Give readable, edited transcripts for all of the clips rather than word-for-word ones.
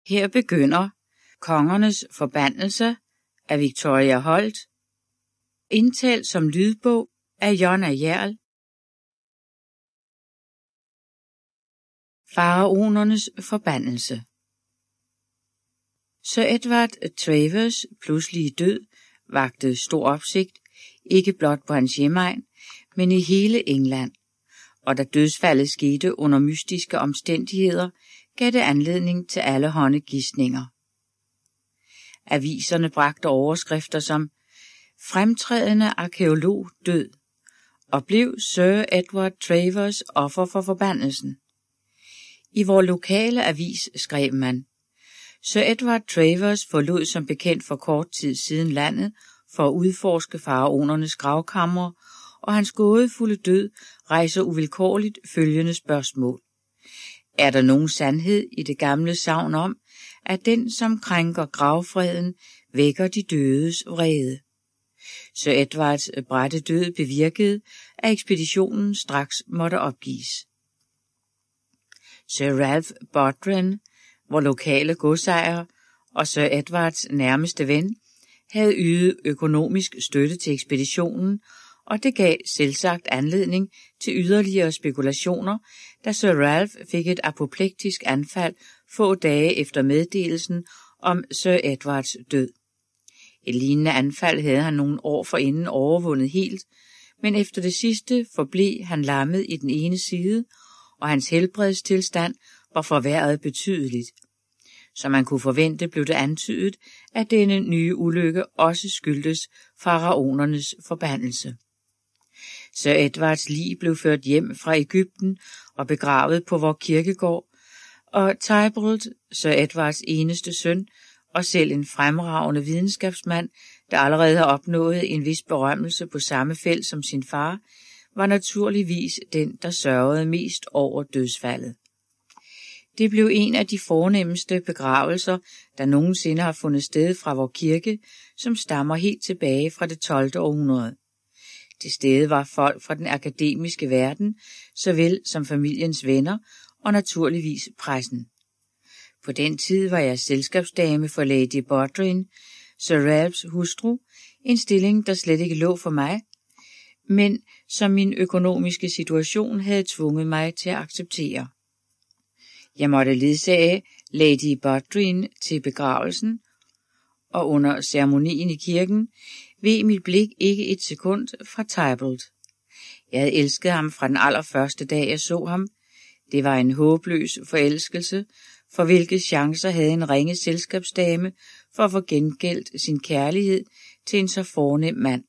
Her begynder Kongernes forbandelse af Victoria Holt, indtalt som lydbog af Jonna Hjerl. Faraonernes forbandelse. Sir Edward Travers pludselige død vakte stor opsigt, ikke blot på hans hjemegn, men i hele England, og da dødsfaldet skete under mystiske omstændigheder, gav det anledning til allehånde gisninger. Aviserne bragte overskrifter som "Fremtrædende arkæolog død", og blev Sir Edward Travers offer for forbandelsen. I vor lokale avis skrev man: Sir Edward Travers forlod som bekendt for kort tid siden landet for at udforske faraonernes gravkamre, og hans gådefulde død rejser uvilkårligt følgende spørgsmål. Er der nogen sandhed i det gamle sagn om, at den, som krænker gravfreden, vækker de dødes vrede? Sir Edwards bratte død bevirkede, at ekspeditionen straks måtte opgives. Sir Ralph Bodren, vor lokale godsejer og Sir Edwards nærmeste ven, havde ydet økonomisk støtte til ekspeditionen, og det gav selvsagt anledning til yderligere spekulationer, da Sir Ralph fik et apoplektisk anfald få dage efter meddelelsen om Sir Edwards død. Et lignende anfald havde han nogle år forinden overvundet helt, men efter det sidste forblev han lammet i den ene side, og hans helbredstilstand var forværret betydeligt. Som man kunne forvente, blev det antydet, at denne nye ulykke også skyldtes faraonernes forbandelse. Sir Edwards lig blev ført hjem fra Egypten og begravet på vor kirkegård, og Tybalt, Sir Edwards eneste søn, og selv en fremragende videnskabsmand, der allerede har opnået en vis berømmelse på samme felt som sin far, var naturligvis den, der sørgede mest over dødsfaldet. Det blev en af de fornemmeste begravelser, der nogensinde har fundet sted fra vor kirke, som stammer helt tilbage fra det 12. århundrede. Til stede var folk fra den akademiske verden, såvel som familiens venner og naturligvis pressen. På den tid var jeg selskabsdame for Lady Bodrin, Sir Ralphs hustru, en stilling, der slet ikke lå for mig, men som min økonomiske situation havde tvunget mig til at acceptere. Jeg måtte ledsage Lady Bodrin til begravelsen, og under ceremonien i kirken veg mit blik ikke et sekund fra Tybalt. Jeg havde elsket ham fra den allerførste dag, jeg så ham. Det var en håbløs forelskelse, for hvilke chancer havde en ringe selskabsdame for at få gengældt sin kærlighed til en så fornem mand.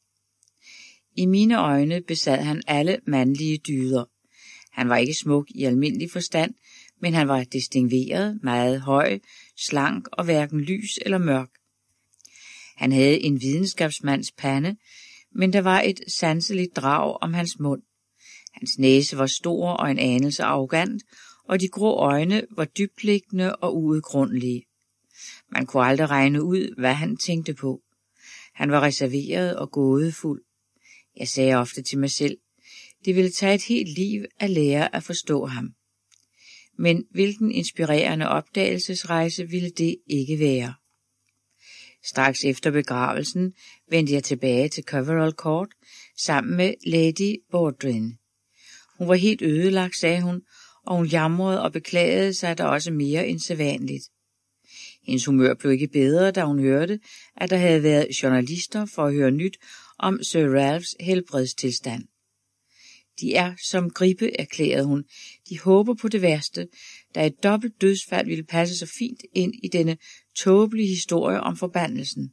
I mine øjne besad han alle mandlige dyder. Han var ikke smuk i almindelig forstand, men han var distingveret, meget høj, slank og hverken lys eller mørk. Han havde en videnskabsmands pande, men der var et sanseligt drag om hans mund. Hans næse var stor og en anelse arrogant, og de grå øjne var dybtliggende og uudgrundelige. Man kunne aldrig regne ud, hvad han tænkte på. Han var reserveret og gådefuld. Jeg sagde ofte til mig selv, det ville tage et helt liv at lære at forstå ham. Men hvilken inspirerende opdagelsesrejse ville det ikke være? Straks efter begravelsen vendte jeg tilbage til Coverall Court sammen med Lady Bodrin. Hun var helt ødelagt, sagde hun, og hun jamrede og beklagede sig der også mere end sædvanligt. Hendes humør blev ikke bedre, da hun hørte, at der havde været journalister for at høre nyt om Sir Ralphs helbredstilstand. De er som gribe, erklærede hun. De håber på det værste, da et dobbelt dødsfald ville passe så fint ind i denne tåbelige historie om forbandelsen.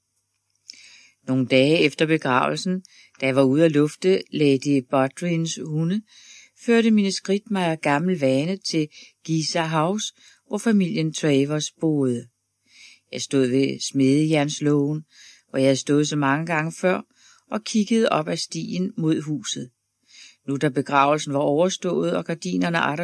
Nogle dage efter begravelsen, da jeg var ude at lufte Lady Bodrins hunde, førte mine skridt mig af gammel vane til Giza House, hvor familien Travers boede. Jeg stod ved smedejernslågen, hvor jeg havde stået så mange gange før, og kiggede op ad stien mod huset. Nu da begravelsen var overstået og gardinerne atter